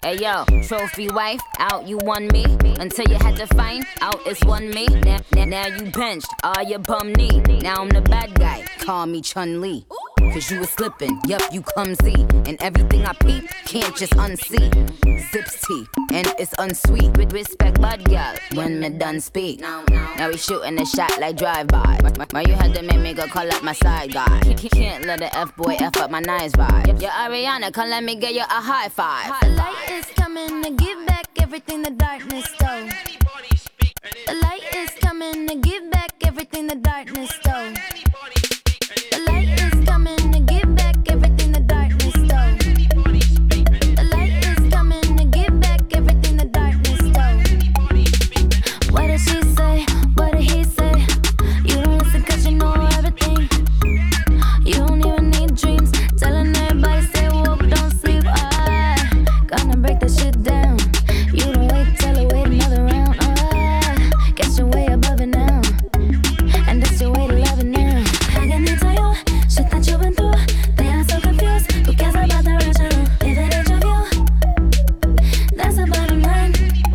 Hey yo, trophy wife, out you won me. Until you had to find out it's one me. Now you benched, all your bum knee. Now I'm the bad guy, call me Chun-Li. Cause you was slipping, yup, you clumsy. And everything I peep, can't just unsee. Zips tea, and it's unsweet. With respect, bud girl, when me done speak. Now we shooting a shot like drive-by. Why you had to make me go call up my side guy? Can't let the F-boy F up my nice vibe. Yo, Ariana, come let me get you a high five. The light is coming to give back everything the darkness stole. The light is coming to give back everything the darkness stole. The light is coming to give back everything the darkness stole. The light is coming to give back everything the darkness stole. What did she say? What did he say? You don't listen cause you know everything. You don't even need dreams. Telling everybody stay woke, don't sleep. Gonna break that shit down. You don't wait, tell her wait another round. Guess you're way above it now. And that's your way to love it now. I can tell you shit that you've been through. They are so confused. Who cares about the original? If it ain't your view, that's the bottom line.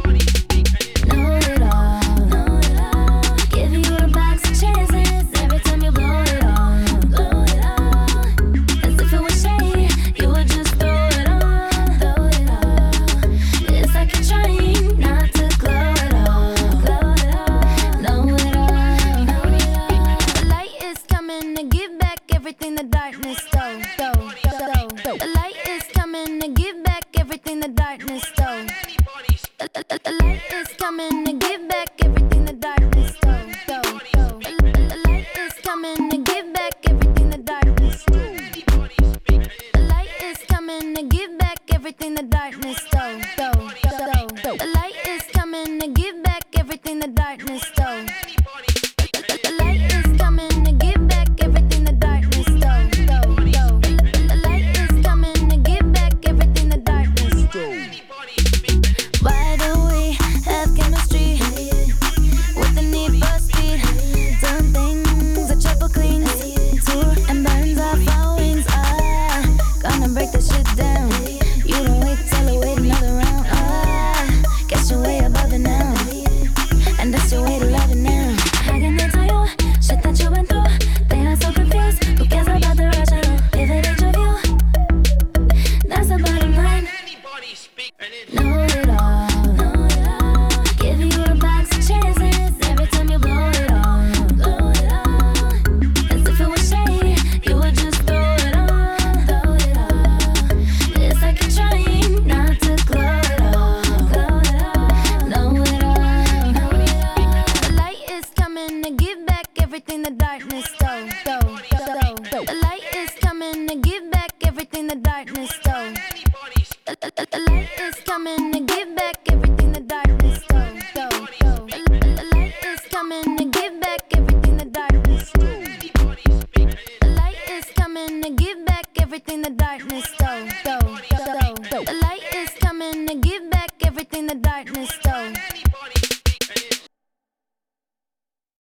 Know it all, know it all. Give you a box of chances every time you blow it all, blow it all. As if it was shade, you would just throw it on, throw it all. It's like you're trying not to glow it all, glow it all. Know it all, know it all. The light is coming to give back everything the darkness stole. The light is coming to give back everything the darkness stole. The light is coming to give back everything the darkness stole. The light is coming to give back everything the darkness stole. The light is coming to give back everything the darkness stole. The light is coming to give back everything the darkness stole. The light is coming to give back everything the darkness stole. The light is coming to give back everything the darkness stole. Why do we have chemistry with the need for speed? Done things that triple cleans, tour and burns off our wings. Gonna break that shit down. You don't wait, tell her wait another round. Guess you're way above it now. And that's your way to love it now. I can tell you shit that you went through. They are so confused. Who cares about the original? If it ain't your view, that's the bottom line. Know it all, know it all. Give you a box of chances every time you blow it all, blow it all. As if it was shade, you would just throw it on, throw it all. It's like you're trying not to glow it all, glow it all. Know it all, know it all. The light is coming to give back everything the darkness stole. The light is coming to give back everything the darkness stole. The light is coming to give